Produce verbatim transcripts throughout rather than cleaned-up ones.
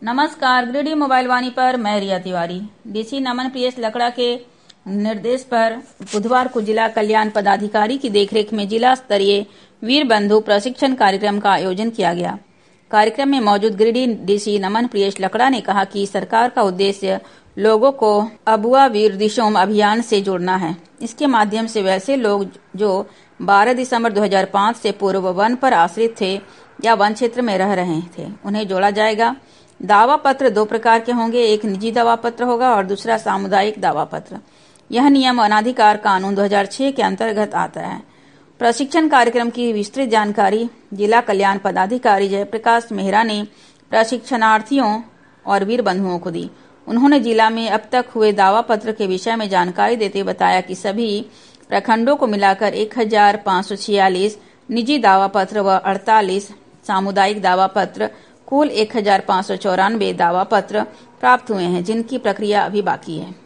नमस्कार, greedy mobile Vaani पर मैं रिया तिवारी। डीसी नमन प्रियेश लकड़ा के निर्देश पर बुधवार को जिला कल्याण पदाधिकारी की देखरेख में जिला स्तरीय वीर बंधु प्रशिक्षण कार्यक्रम का आयोजन किया गया। कार्यक्रम में मौजूद ग्रिडी डीसी नमन प्रियेश लकड़ा ने कहा कि सरकार का उद्देश्य लोगों को अबुआ वीर दिशोम अभियान से जोड़ना है। इसके माध्यम से वैसे लोग जो बारह दिसंबर दो हज़ार पाँच से पूर्व वन पर आश्रित थे या वन क्षेत्र में रह रहे थे, उन्हें जोड़ा जाएगा। दावा पत्र दो प्रकार के होंगे, एक निजी दावा पत्र होगा और दूसरा सामुदायिक दावा पत्र। यह नियम वनाधिकार कानून दो हज़ार छह के अंतर्गत आता है। प्रशिक्षण कार्यक्रम की विस्तृत जानकारी जिला कल्याण पदाधिकारी जयप्रकाश मेहरा ने प्रशिक्षणार्थियों और वीर बंधुओं को दी। उन्होंने जिला में अब तक हुए दावा पत्र के विषय में जानकारी देते बताया कि सभी प्रखंडों को मिलाकर एक हजार पाँच सौ छियालीस निजी दावा पत्र व अड़तालीस सामुदायिक दावा पत्र, कुल एक हजार पाँच सौ चौरानवे दावा पत्र प्राप्त हुए हैं, जिनकी प्रक्रिया अभी बाकी है।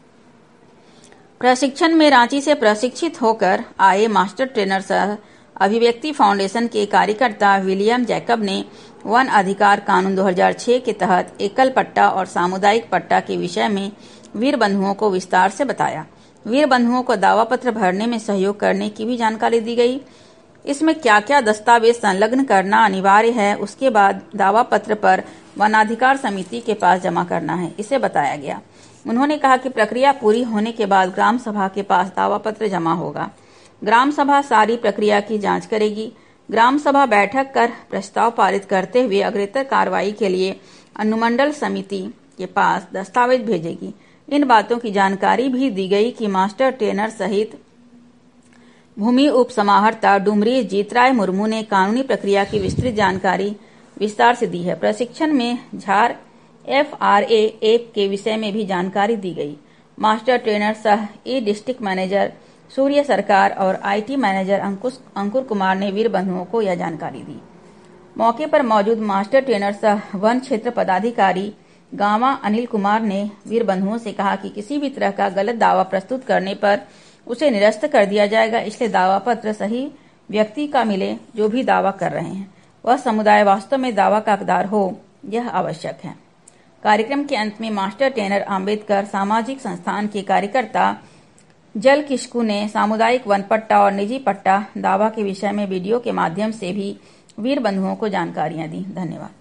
प्रशिक्षण में रांची से प्रशिक्षित होकर आए मास्टर ट्रेनर सह अभिव्यक्ति फाउंडेशन के कार्यकर्ता विलियम जैकब ने वन अधिकार कानून दो हज़ार छह के तहत एकल पट्टा और सामुदायिक पट्टा के विषय में वीर बंधुओं को विस्तार से बताया। वीर बंधुओं को दावा पत्र भरने में सहयोग करने की भी जानकारी दी गई। इसमें क्या क्या दस्तावेज संलग्न करना अनिवार्य है, उसके बाद दावा पत्र पर वनाधिकार समिति के पास जमा करना है, इसे बताया गया। उन्होंने कहा कि प्रक्रिया पूरी होने के बाद ग्राम सभा के पास दावा पत्र जमा होगा। ग्राम सभा सारी प्रक्रिया की जांच करेगी। ग्राम सभा बैठक कर प्रस्ताव पारित करते हुए अग्रेतर कार्रवाई के लिए अनुमंडल समिति के पास दस्तावेज भेजेगी। इन बातों की जानकारी भी दी गई कि मास्टर ट्रेनर सहित भूमि उप समाहर्ता डुमरी जीतराय मुर्मू ने कानूनी प्रक्रिया की विस्तृत जानकारी विस्तार से दी है। प्रशिक्षण में झार एफ आर ए ऐप के विषय में भी जानकारी दी गई। मास्टर ट्रेनर सह ई डिस्ट्रिक्ट मैनेजर सूर्य सरकार और आईटी मैनेजर अंकुश अंकुर कुमार ने वीर बंधुओं को यह जानकारी दी। मौके पर मौजूद मास्टर ट्रेनर सह वन क्षेत्र पदाधिकारी गांवा अनिल कुमार ने वीर बंधुओं से कहा कि किसी भी तरह का गलत दावा प्रस्तुत करने पर उसे निरस्त कर दिया जाएगा, इसलिए दावा पत्र सही व्यक्ति का मिले जो भी दावा कर रहे हैं। वह समुदाय वास्तव में दावा का हकदार हो, यह आवश्यक है। कार्यक्रम के अंत में मास्टर ट्रेनर आम्बेडकर सामाजिक संस्थान के कार्यकर्ता जल किशकू ने सामुदायिक वन पट्टा और निजी पट्टा दावा के विषय में वीडियो के माध्यम से भी वीर बंधुओं को जानकारियां दी। धन्यवाद।